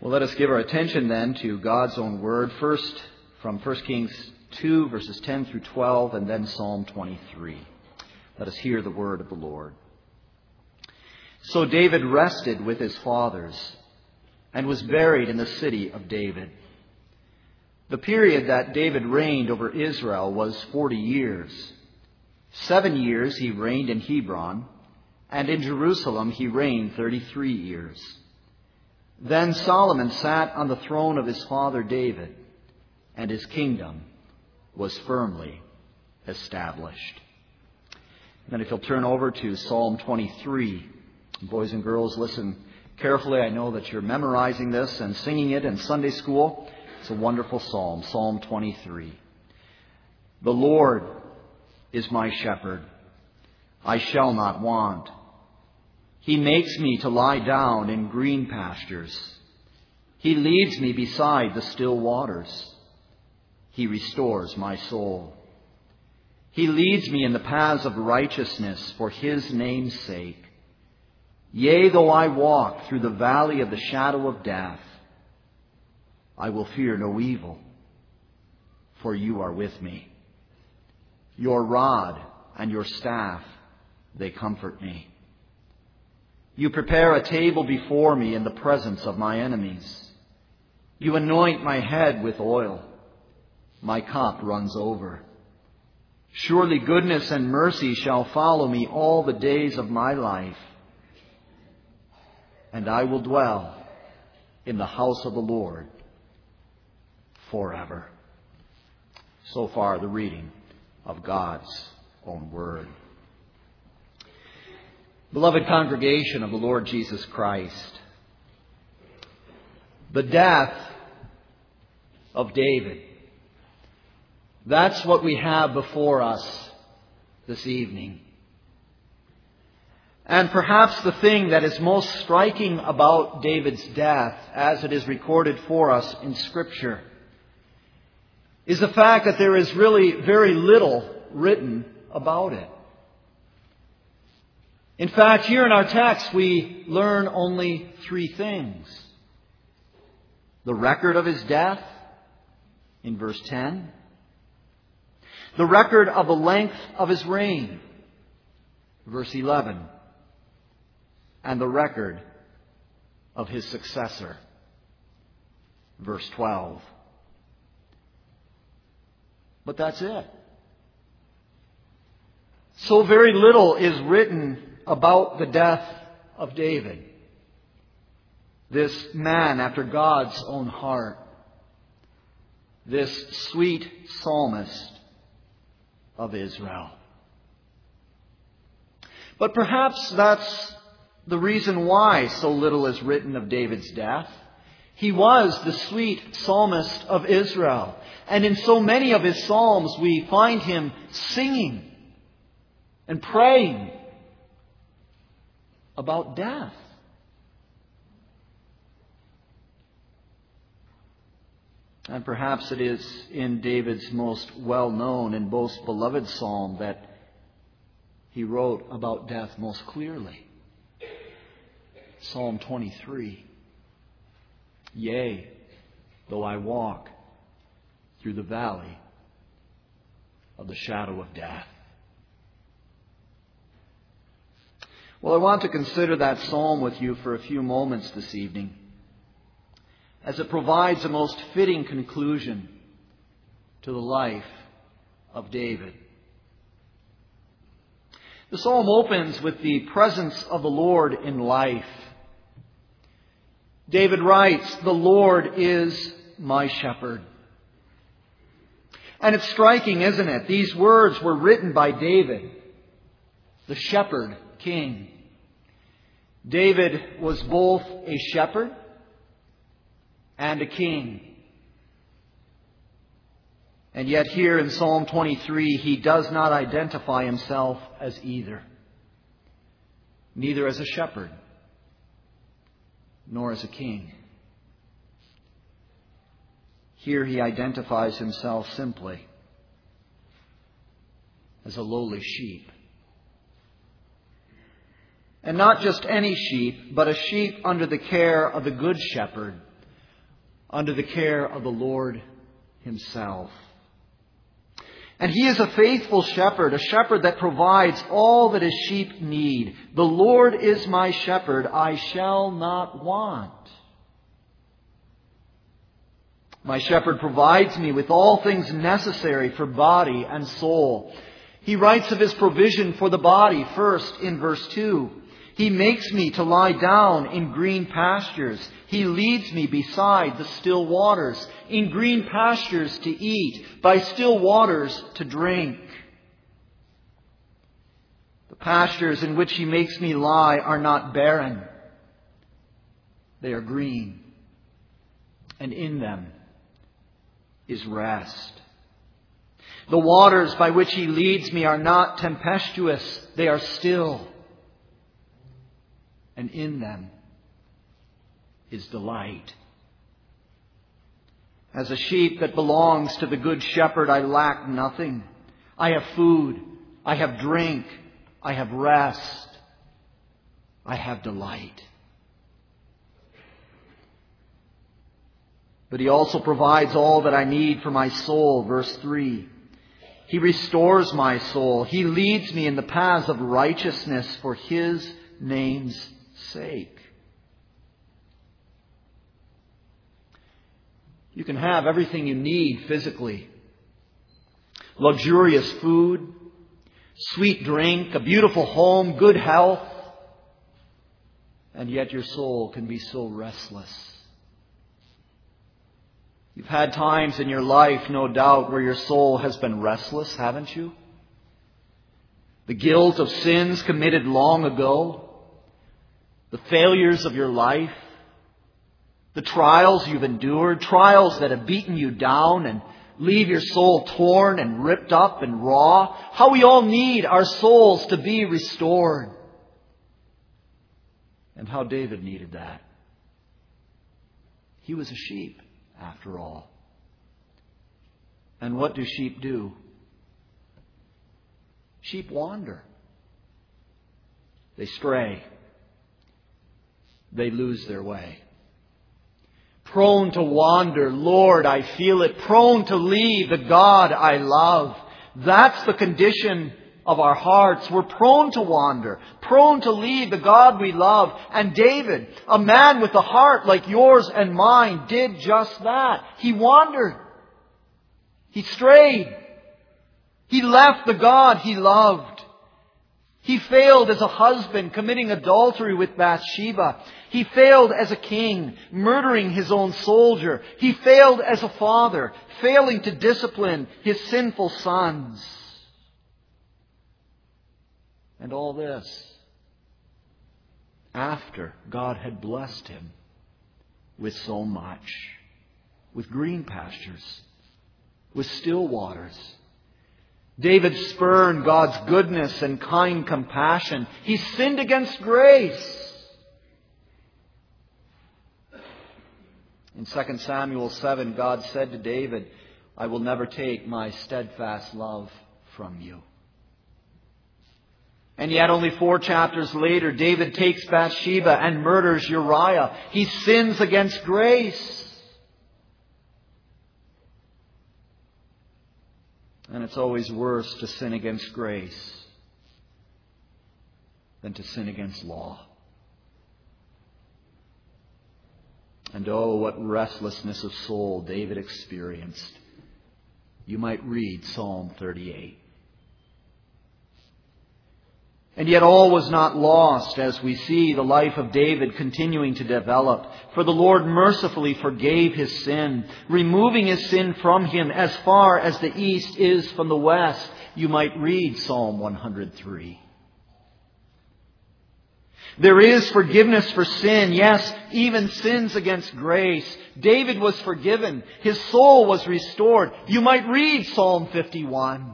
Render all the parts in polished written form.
Well, let us give our attention then to God's own word, first from 1 Kings 2, verses 10 through 12, and then Psalm 23. Let us hear the word of the Lord. So David rested with his fathers and was buried in the city of David. The period that David reigned over Israel was 40 years. 7 years he reigned in Hebron, and in Jerusalem he reigned 33 years. Then Solomon sat on the throne of his father David, and his kingdom was firmly established. And then if you'll turn over to Psalm 23. Boys and girls, listen carefully. I know that you're memorizing this and singing it in Sunday school. It's a wonderful psalm, Psalm 23. The Lord is my shepherd. I shall not want. He makes me to lie down in green pastures. He leads me beside the still waters. He restores my soul. He leads me in the paths of righteousness for his name's sake. Yea, though I walk through the valley of the shadow of death, I will fear no evil, for you are with me. Your rod and your staff, they comfort me. You prepare a table before me in the presence of my enemies. You anoint my head with oil. My cup runs over. Surely goodness and mercy shall follow me all the days of my life, and I will dwell in the house of the Lord forever. So far, the reading of God's own word. Beloved congregation of the Lord Jesus Christ, the death of David, that's what we have before us this evening. And perhaps the thing that is most striking about David's death, as it is recorded for us in Scripture, is the fact that there is really very little written about it. In fact, here in our text, we learn only 3 things. The record of his death in verse 10. The record of the length of his reign, verse 11. And the record of his successor, verse 12. But that's it. So very little is written about the death of David, this man after God's own heart, this sweet psalmist of Israel. But perhaps that's the reason why so little is written of David's death. He was the sweet psalmist of Israel. And in so many of his psalms we find him singing and praying about death. And perhaps it is in David's most well-known and most beloved psalm that he wrote about death most clearly. Psalm 23. Yea, though I walk through the valley of the shadow of death. Well, I want to consider that psalm with you for a few moments this evening, as it provides a most fitting conclusion to the life of David. The psalm opens with the presence of the Lord in life. David writes, "The Lord is my shepherd." And it's striking, isn't it? These words were written by David, the shepherd king. David was both a shepherd and a king. And yet here in Psalm 23, he does not identify himself as either. Neither as a shepherd, nor as a king. Here he identifies himself simply as a lowly sheep. And not just any sheep, but a sheep under the care of the good shepherd, under the care of the Lord Himself. And He is a faithful shepherd, a shepherd that provides all that His sheep need. The Lord is my shepherd, I shall not want. My shepherd provides me with all things necessary for body and soul. He writes of His provision for the body first in verse 2. He makes me to lie down in green pastures. He leads me beside the still waters, in green pastures to eat, by still waters to drink. The pastures in which He makes me lie are not barren. They are green, and in them is rest. The waters by which He leads me are not tempestuous, they are still. And in them is delight. As a sheep that belongs to the Good Shepherd, I lack nothing. I have food, I have drink, I have rest, I have delight. But He also provides all that I need for my soul. Verse 3. He restores my soul. He leads me in the paths of righteousness for His name's sake. You can have everything you need physically. Luxurious food, sweet drink, a beautiful home, good health. And yet your soul can be so restless. You've had times in your life, no doubt, where your soul has been restless, haven't you? The guilt of sins committed long ago, the failures of your life, the trials you've endured, trials that have beaten you down and leave your soul torn and ripped up and raw. How we all need our souls to be restored. And how David needed that. He was a sheep, after all. And what do sheep do? Sheep wander. They stray. They lose their way. Prone to wander, Lord, I feel it. Prone to leave the God I love. That's the condition of our hearts. We're prone to wander, prone to leave the God we love. And David, a man with a heart like yours and mine, did just that. He wandered. He strayed. He left the God he loved. He failed as a husband, committing adultery with Bathsheba. He failed as a king, murdering his own soldier. He failed as a father, failing to discipline his sinful sons. And all this after God had blessed him with so much, with green pastures, with still waters. David spurned God's goodness and kind compassion. He sinned against grace. In 2 Samuel 7, God said to David, I will never take my steadfast love from you. And yet only 4 chapters later, David takes Bathsheba and murders Uriah. He sins against grace. And it's always worse to sin against grace than to sin against law. And oh, what restlessness of soul David experienced. You might read Psalm 38. And yet all was not lost as we see the life of David continuing to develop. For the Lord mercifully forgave his sin, removing his sin from him as far as the east is from the west. You might read Psalm 103. There is forgiveness for sin, yes, even sins against grace. David was forgiven. His soul was restored. You might read Psalm 51.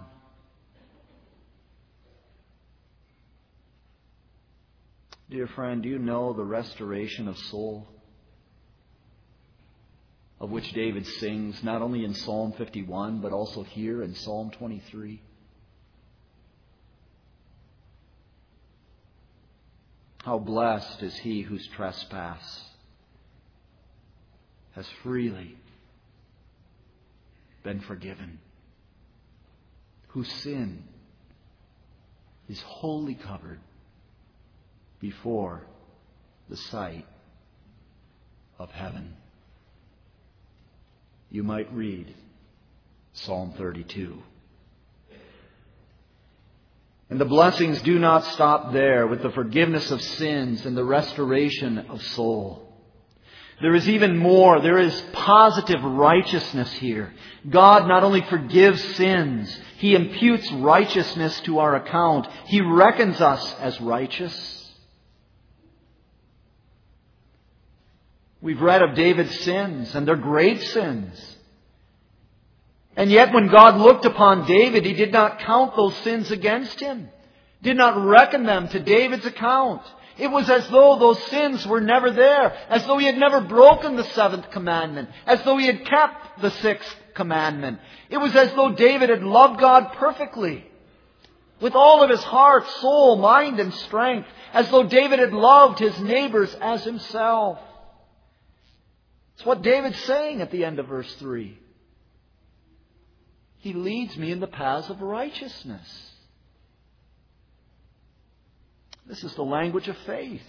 Dear friend, do you know the restoration of soul of which David sings not only in Psalm 51 but also here in Psalm 23? How blessed is he whose trespass has freely been forgiven, whose sin is wholly covered before the sight of heaven. You might read Psalm 32. And the blessings do not stop there with the forgiveness of sins and the restoration of soul. There is even more. There is positive righteousness here. God not only forgives sins, He imputes righteousness to our account. He reckons us as righteous. We've read of David's sins, and they're great sins. And yet when God looked upon David, He did not count those sins against him. Did not reckon them to David's account. It was as though those sins were never there. As though he had never broken the 7th commandment. As though he had kept the 6th commandment. It was as though David had loved God perfectly. With all of his heart, soul, mind, and strength. As though David had loved his neighbors as himself. It's what David's saying at the end of verse 3. He leads me in the paths of righteousness. This is the language of faith.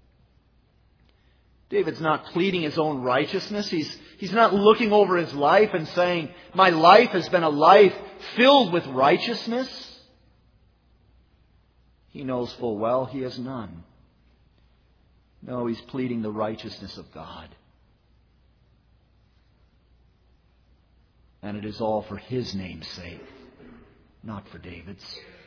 David's not pleading his own righteousness. He's not looking over his life and saying, my life has been a life filled with righteousness. He knows full well he has none. No, he's pleading the righteousness of God. And it is all for His name's sake, not for David's.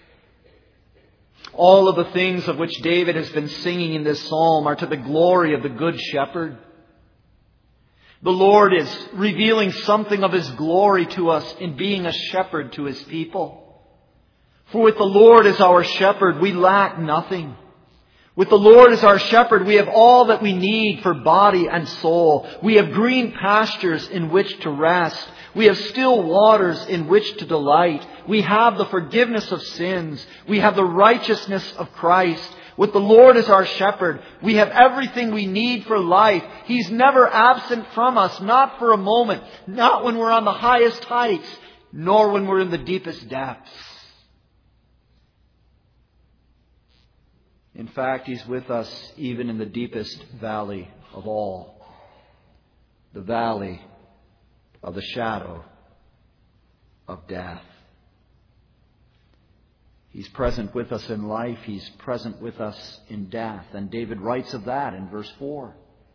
All of the things of which David has been singing in this psalm are to the glory of the Good Shepherd. The Lord is revealing something of His glory to us in being a shepherd to His people. For with the Lord as our shepherd, we lack nothing. With the Lord as our shepherd, we have all that we need for body and soul. We have green pastures in which to rest. We have still waters in which to delight. We have the forgiveness of sins. We have the righteousness of Christ. With the Lord as our shepherd, we have everything we need for life. He's never absent from us, not for a moment, not when we're on the highest heights, nor when we're in the deepest depths. In fact, He's with us even in the deepest valley of all, the valley of the shadow of death. He's present with us in life. He's present with us in death. And David writes of that in verse 4.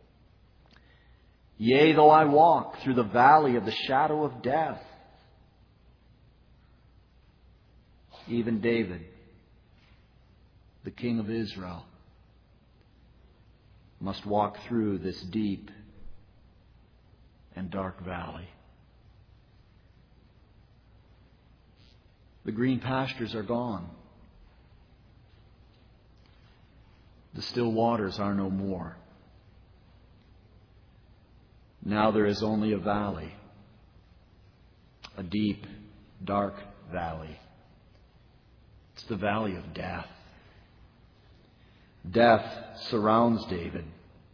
Yea, though I walk through the valley of the shadow of death. Even David, the King of Israel, must walk through this deep and dark valley. The green pastures are gone. The still waters are no more. Now there is only a valley, a deep, dark valley. It's the valley of death. Death surrounds David,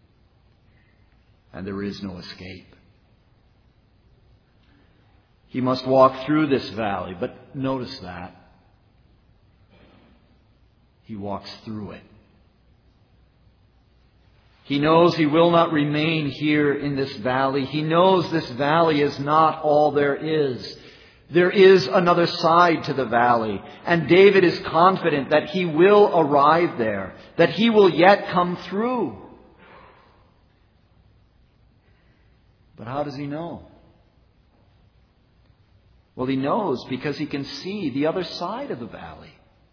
and there is no escape. He must walk through this valley, but notice that. He walks through it. He knows he will not remain here in this valley. He knows this valley is not all there is. There is another side to the valley, and David is confident that he will arrive there, that he will yet come through. But how does he know? Well, he knows because he can see the other side of the valley.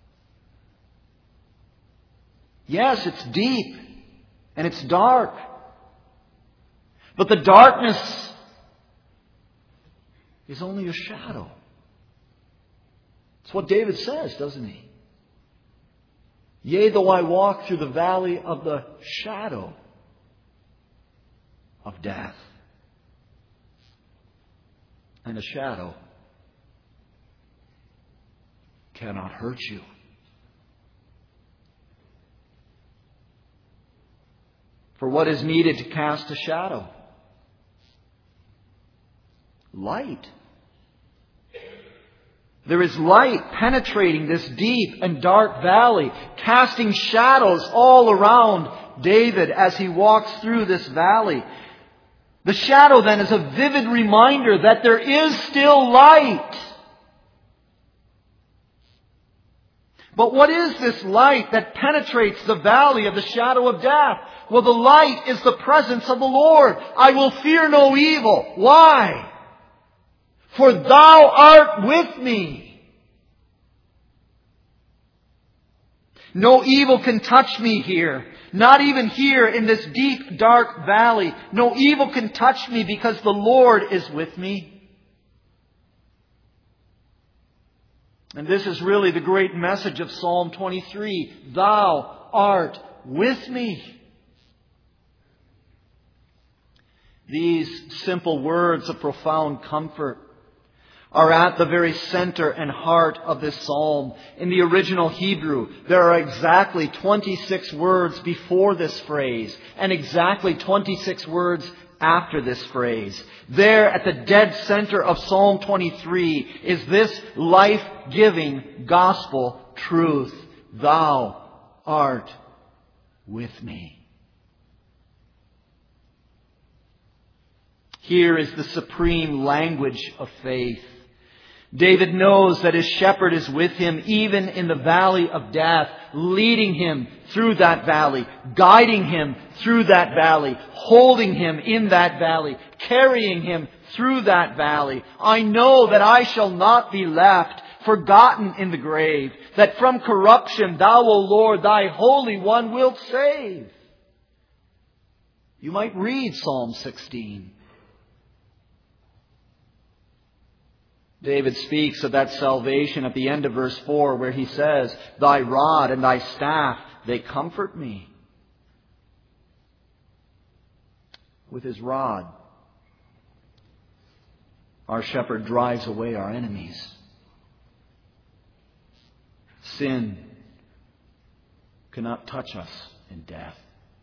Yes, it's deep and it's dark. But the darkness is only a shadow. It's what David says, doesn't he? Yea, though I walk through the valley of the shadow of death. And a shadow cannot hurt you. For what is needed to cast a shadow? light. There is light penetrating this deep and dark valley, casting shadows all around David as he walks through this valley. The shadow then is a vivid reminder that there is still light. But what is this light that penetrates the valley of the shadow of death? Well, the light is the presence of the Lord. I will fear no evil. Why? For thou art with me. No evil can touch me here. Not even here in this deep, dark valley. No evil can touch me because the Lord is with me. And this is really the great message of Psalm 23. Thou art with me. These simple words of profound comfort are at the very center and heart of this psalm. In the original Hebrew, there are exactly 26 words before this phrase and exactly 26 words after this phrase. There at the dead center of Psalm 23 is this life-giving gospel truth. Thou art with me. Here is the supreme language of faith. David knows that his shepherd is with him even in the valley of death, leading him through that valley, guiding him through that valley, holding him in that valley, carrying him through that valley. I know that I shall not be left, forgotten in the grave, that from corruption thou, O Lord, thy Holy One wilt save. You might read Psalm 16. David speaks of that salvation at the end of verse 4 where he says, Thy rod and thy staff, they comfort me. With his rod, our shepherd drives away our enemies. Sin cannot touch us in death.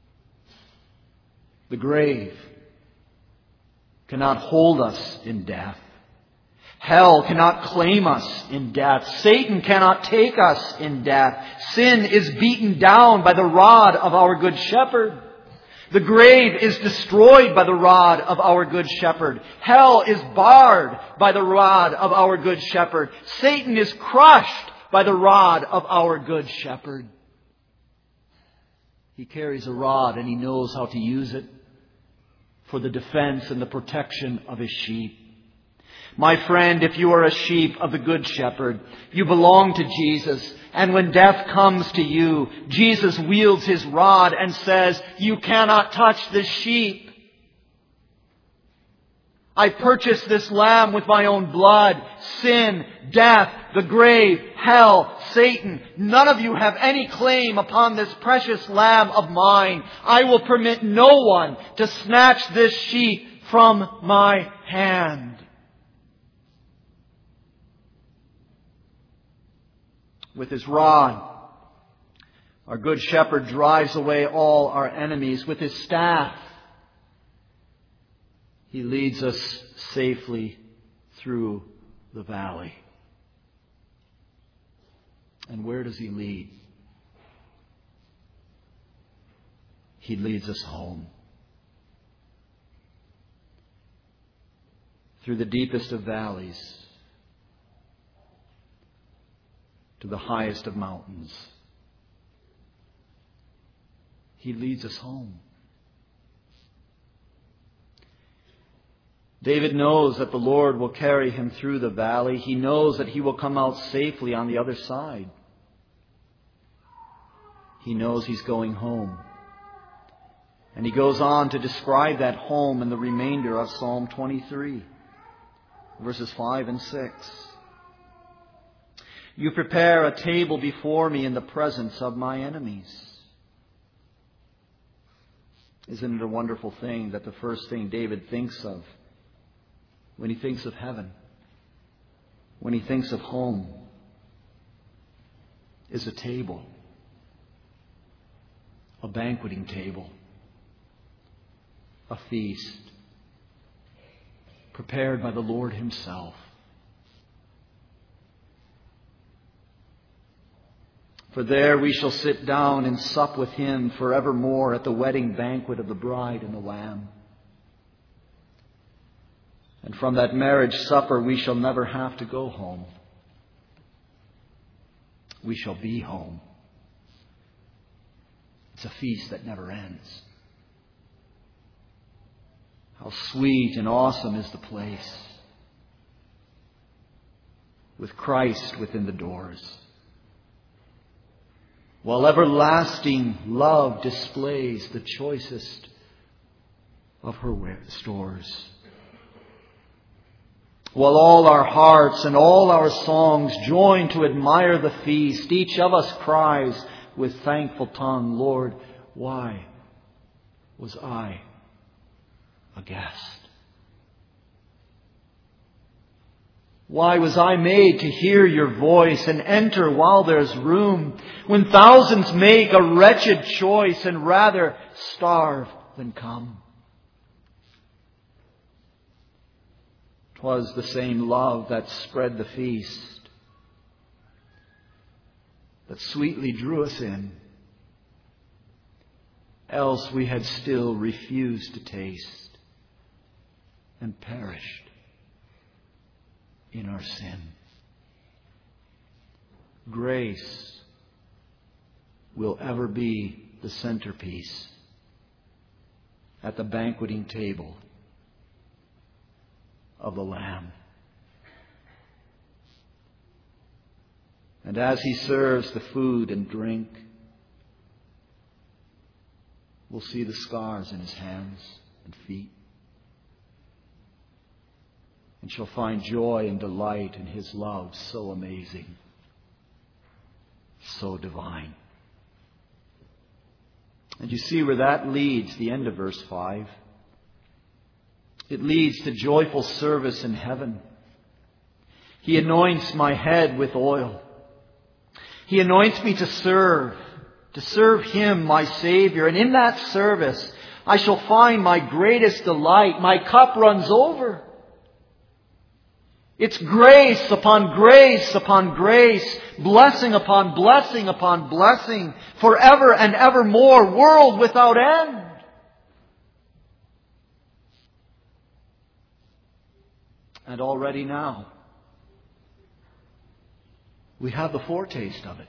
The grave cannot hold us in death. Hell cannot claim us in death. Satan cannot take us in death. Sin is beaten down by the rod of our good shepherd. The grave is destroyed by the rod of our good shepherd. Hell is barred by the rod of our good shepherd. Satan is crushed by the rod of our good shepherd. He carries a rod and he knows how to use it for the defense and the protection of his sheep. My friend, if you are a sheep of the Good Shepherd, you belong to Jesus. And when death comes to you, Jesus wields his rod and says, you cannot touch this sheep. I purchased this lamb with my own blood. Sin, death, the grave, hell, Satan, none of you have any claim upon this precious lamb of mine. I will permit no one to snatch this sheep from my hand. With his rod, our good shepherd drives away all our enemies. With his staff, he leads us safely through the valley. And where does he lead? He leads us home. Through the deepest of valleys, to the highest of mountains. He leads us home. David knows that the Lord will carry him through the valley. He knows that he will come out safely on the other side. He knows he's going home. And he goes on to describe that home in the remainder of Psalm 23, verses 5 and 6. You prepare a table before me in the presence of my enemies. Isn't it a wonderful thing that the first thing David thinks of when he thinks of heaven, when he thinks of home, is a table, a banqueting table, a feast prepared by the Lord Himself. For there we shall sit down and sup with Him forevermore at the wedding banquet of the bride and the Lamb. And from that marriage supper we shall never have to go home. We shall be home. It's a feast that never ends. How sweet and awesome is the place, with Christ within the doors, while everlasting love displays the choicest of her stores. While all our hearts and all our songs join to admire the feast, each of us cries with thankful tongue, Lord, why was I a guest? Why was I made to hear your voice and enter while there's room, when thousands make a wretched choice and rather starve than come? 'Twas the same love that spread the feast, that sweetly drew us in, else we had still refused to taste and perished in our sin. Grace will ever be the centerpiece at the banqueting table of the Lamb. And as He serves the food and drink, we'll see the scars in His hands and feet, and shall find joy and delight in His love so amazing, so divine. And you see where that leads, the end of verse 5. It leads to joyful service in heaven. He anoints my head with oil. He anoints me to serve Him, my Savior. And in that service, I shall find my greatest delight. My cup runs over. It's grace upon grace upon grace, blessing upon blessing upon blessing, forever and evermore, world without end. And already now, we have the foretaste of it.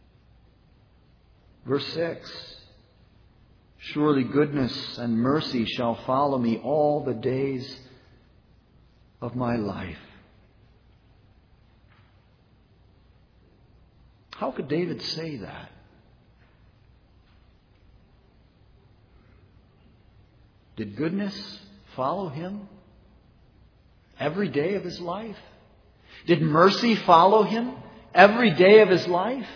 Verse 6, surely goodness and mercy shall follow me all the days of my life. How could David say that? Did goodness follow him every day of his life? Did mercy follow him every day of his life?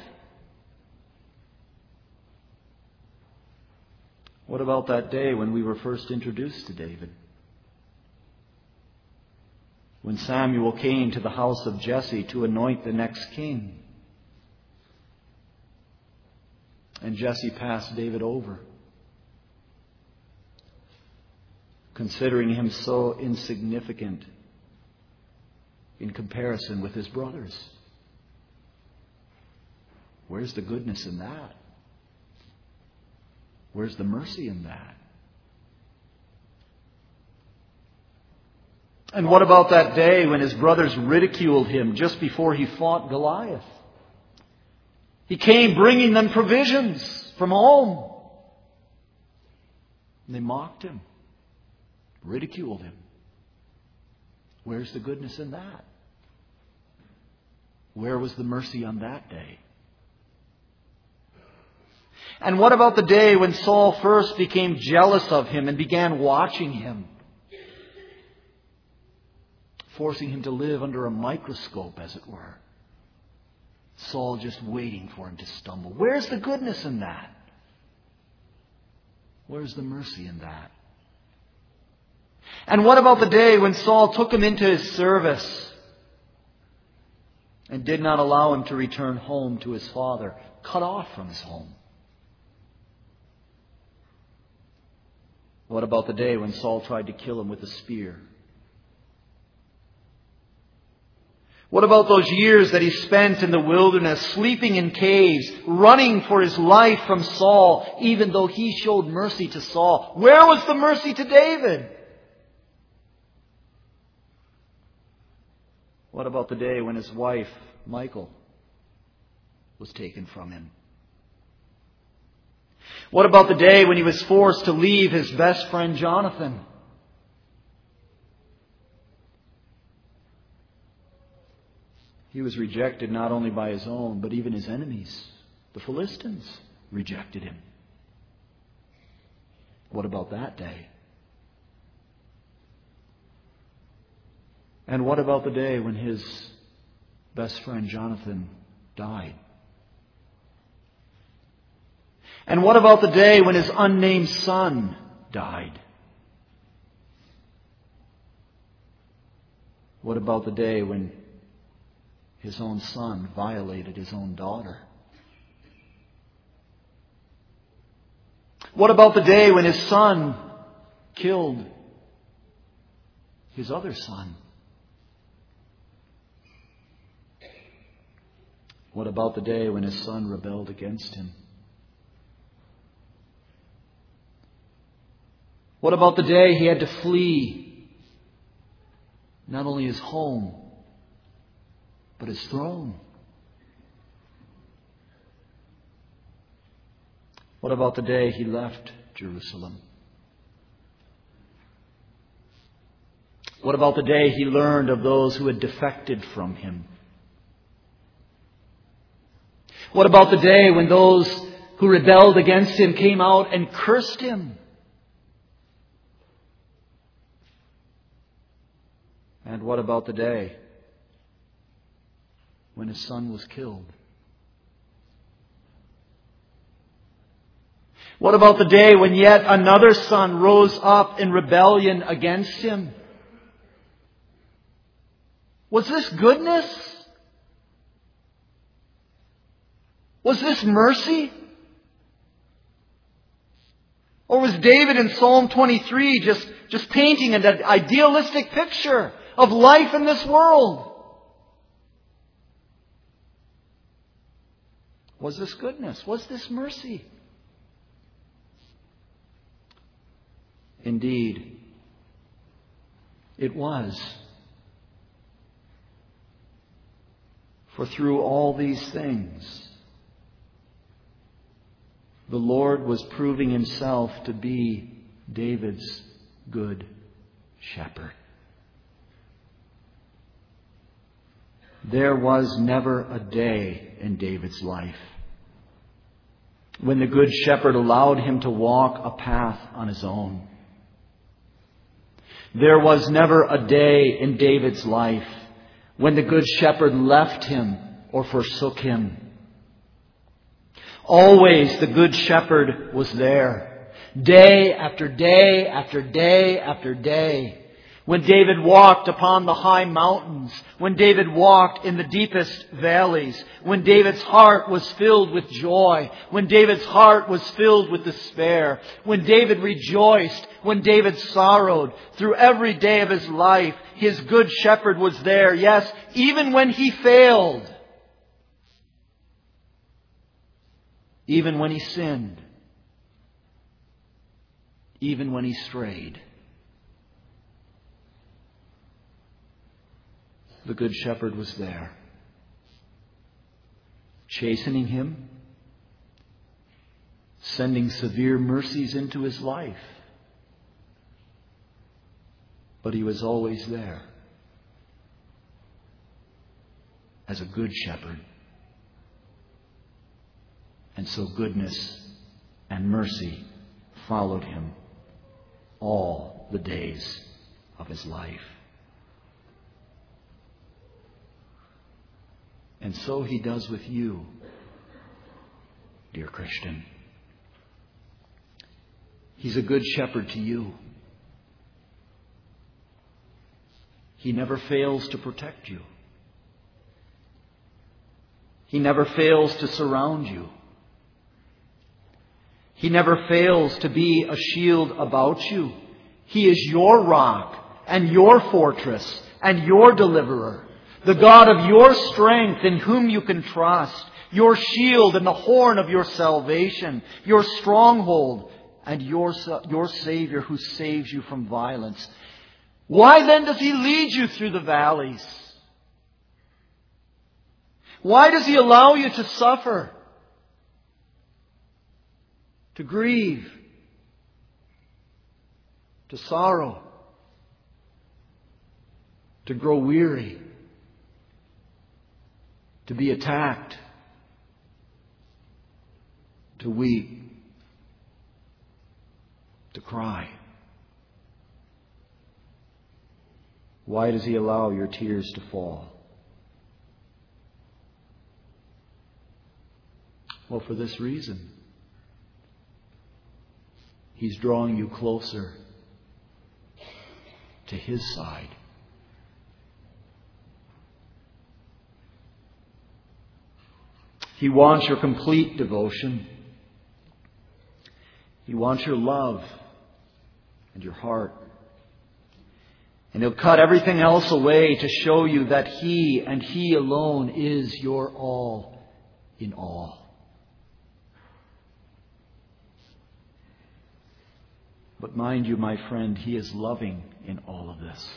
What about that day when we were first introduced to David? When Samuel came to the house of Jesse to anoint the next king. And Jesse passed David over, considering him so insignificant in comparison with his brothers. Where's the goodness in that? Where's the mercy in that? And what about that day when his brothers ridiculed him just before he fought Goliath? He came bringing them provisions from home. And they mocked him, ridiculed him. Where's the goodness in that? Where was the mercy on that day? And what about the day when Saul first became jealous of him and began watching him, forcing him to live under a microscope, as it were? Saul just waiting for him to stumble. Where's the goodness in that? Where's the mercy in that? And what about the day when Saul took him into his service and did not allow him to return home to his father, cut off from his home? What about the day when Saul tried to kill him with a spear What about those years that he spent in the wilderness, sleeping in caves, running for his life from Saul, even though he showed mercy to Saul? Where was the mercy to David? What about the day when his wife, Michal, was taken from him? What about the day when he was forced to leave his best friend, Jonathan? He was rejected not only by his own, but even his enemies. The Philistines rejected him. What about that day? And what about the day when his best friend Jonathan died? And what about the day when his unnamed son died? What about the day when his own son violated his own daughter? What about the day when his son killed his other son? What about the day when his son rebelled against him? What about the day he had to flee not only his home, but his throne? What about the day he left Jerusalem? What about the day he learned of those who had defected from him? What about the day when those who rebelled against him came out and cursed him? And what about the day when his son was killed? What about the day when yet another son rose up in rebellion against him? Was this goodness? Was this mercy? Or was David in Psalm 23 just painting an idealistic picture of life in this world? Was this goodness? Was this mercy? Indeed, it was. For through all these things, the Lord was proving himself to be David's good shepherd. There was never a day in David's life when the good shepherd allowed him to walk a path on his own. There was never a day in David's life when the good shepherd left him or forsook him. Always the good shepherd was there, day after day after day after day. When David walked upon the high mountains, when David walked in the deepest valleys, when David's heart was filled with joy, when David's heart was filled with despair, when David rejoiced, when David sorrowed, through every day of his life, his good shepherd was there. Yes, even when he failed, even when he sinned, even when he strayed, the good shepherd was there, chastening him, sending severe mercies into his life. But he was always there as a good shepherd. And so goodness and mercy followed him all the days of his life. And so he does with you, dear Christian. He's a good shepherd to you. He never fails to protect you. He never fails to surround you. He never fails to be a shield about you. He is your rock and your fortress and your deliverer. The God of your strength in whom you can trust, your shield and the horn of your salvation, your stronghold and your Savior who saves you from violence. Why then does He lead you through the valleys? Why does He allow you to suffer, to grieve, to sorrow, to grow weary, to be attacked, to weep, to cry? Why does He allow your tears to fall? Well, for this reason. He's drawing you closer to His side. He wants your complete devotion. He wants your love and your heart. And He'll cut everything else away to show you that He and He alone is your all in all. But mind you, my friend, He is loving in all of this.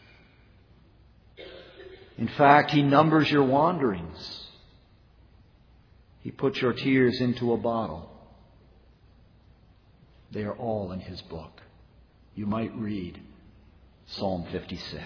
In fact, He numbers your wanderings. He puts your tears into a bottle. They are all in His book. You might read Psalm 56.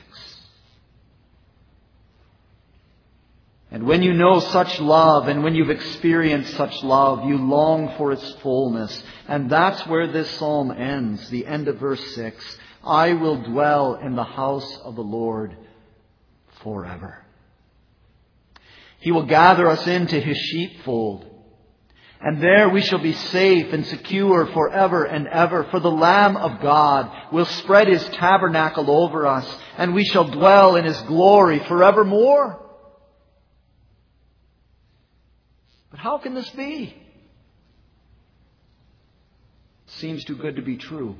And when you know such love and when you've experienced such love, you long for its fullness. And that's where this psalm ends, the end of verse 6. I will dwell in the house of the Lord forever. He will gather us into His sheepfold. And there we shall be safe and secure forever and ever. For the Lamb of God will spread His tabernacle over us, and we shall dwell in His glory forevermore. But how can this be? Seems too good to be true.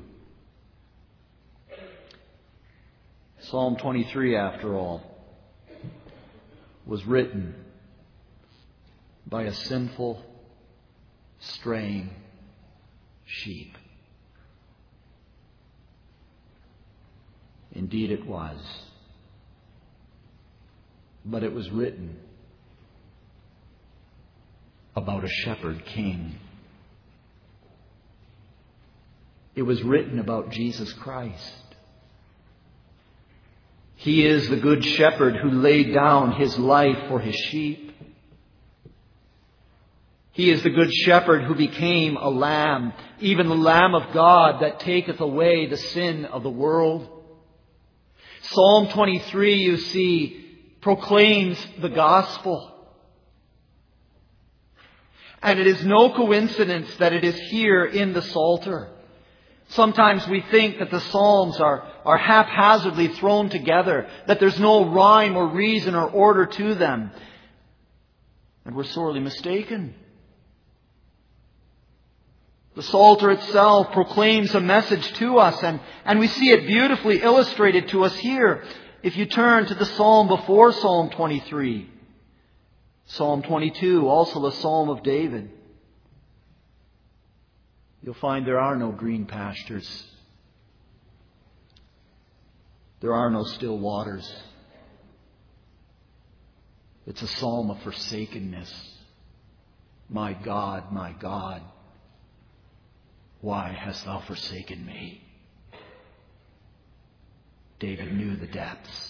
Psalm 23, after all, was written by a sinful, straying sheep. Indeed it was. But it was written about a shepherd king. It was written about Jesus Christ. He is the good shepherd who laid down His life for His sheep. He is the good shepherd who became a lamb, even the Lamb of God that taketh away the sin of the world. Psalm 23, you see, proclaims the gospel. And it is no coincidence that it is here in the Psalter. Sometimes we think that the Psalms are haphazardly thrown together, that there's no rhyme or reason or order to them. And we're sorely mistaken. The Psalter itself proclaims a message to us, and we see it beautifully illustrated to us here. If you turn to the psalm before Psalm 23, Psalm 22, also a psalm of David, you'll find there are no green pastures. There are no still waters. It's a psalm of forsakenness. My God, why hast thou forsaken me? David knew the depths.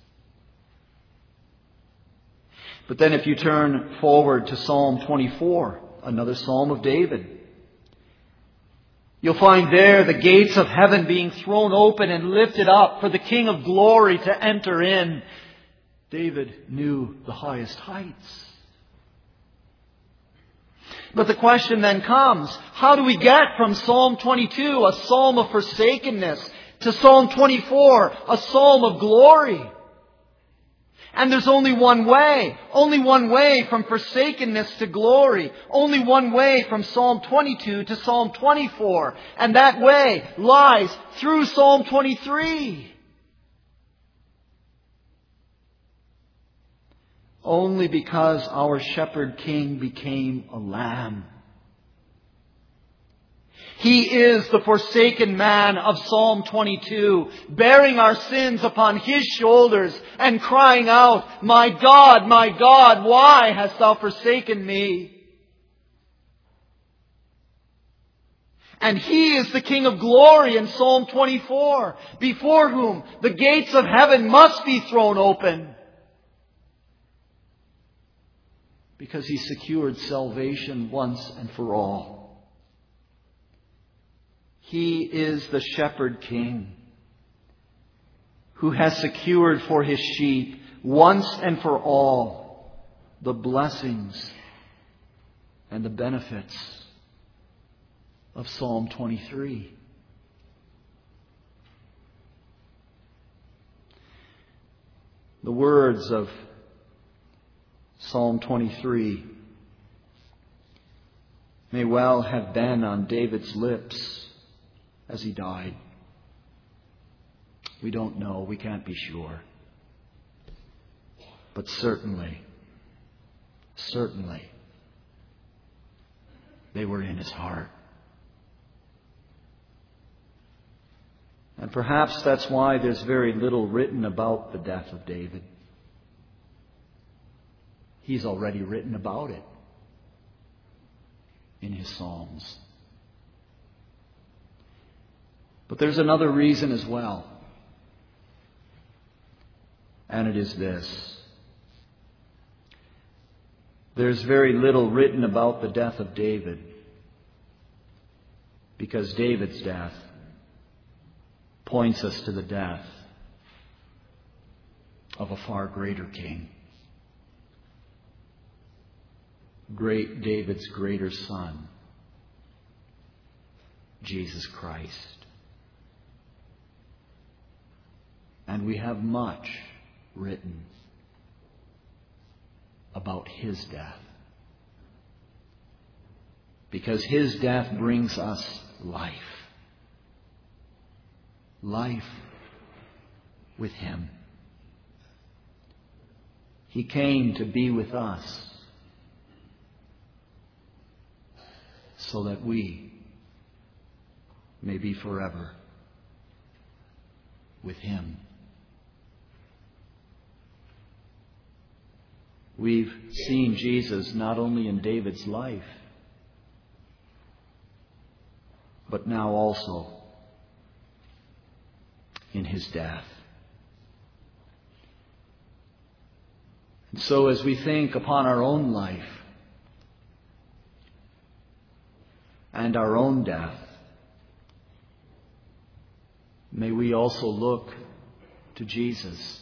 But then if you turn forward to Psalm 24, another psalm of David, you'll find there the gates of heaven being thrown open and lifted up for the King of glory to enter in. David knew the highest heights. But the question then comes, how do we get from Psalm 22, a psalm of forsakenness, to Psalm 24, a psalm of glory? And there's only one way from forsakenness to glory, only one way from Psalm 22 to Psalm 24, and that way lies through Psalm 23. only because our shepherd king became a lamb. He is the forsaken man of Psalm 22, bearing our sins upon His shoulders and crying out, my God, why hast thou forsaken me? And He is the King of glory in Psalm 24, before whom the gates of heaven must be thrown open. Because He secured salvation once and for all. He is the shepherd king who has secured for His sheep once and for all the blessings and the benefits of Psalm 23. The words of Psalm 23 may well have been on David's lips as he died. We don't know. We can't be sure. But certainly, they were in his heart. And perhaps that's why there's very little written about the death of David. He's already written about it in his Psalms. But there's another reason as well. And it is this. There's very little written about the death of David because David's death points us to the death of a far greater king. Great David's greater son, Jesus Christ. And we have much written about His death. Because His death brings us life. Life with Him. He came to be with us so that we may be forever with Him. We've seen Jesus not only in David's life, but now also in His death. And so as we think upon our own life and our own death, may we also look to Jesus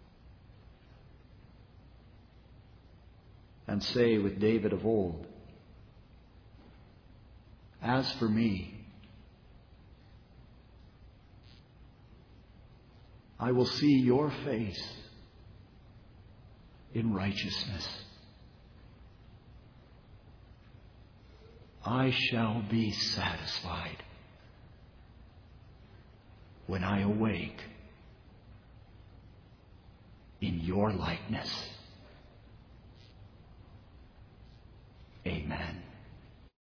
and say with David of old, as for me, I will see your face in righteousness. I shall be satisfied when I awake in your likeness. Amen.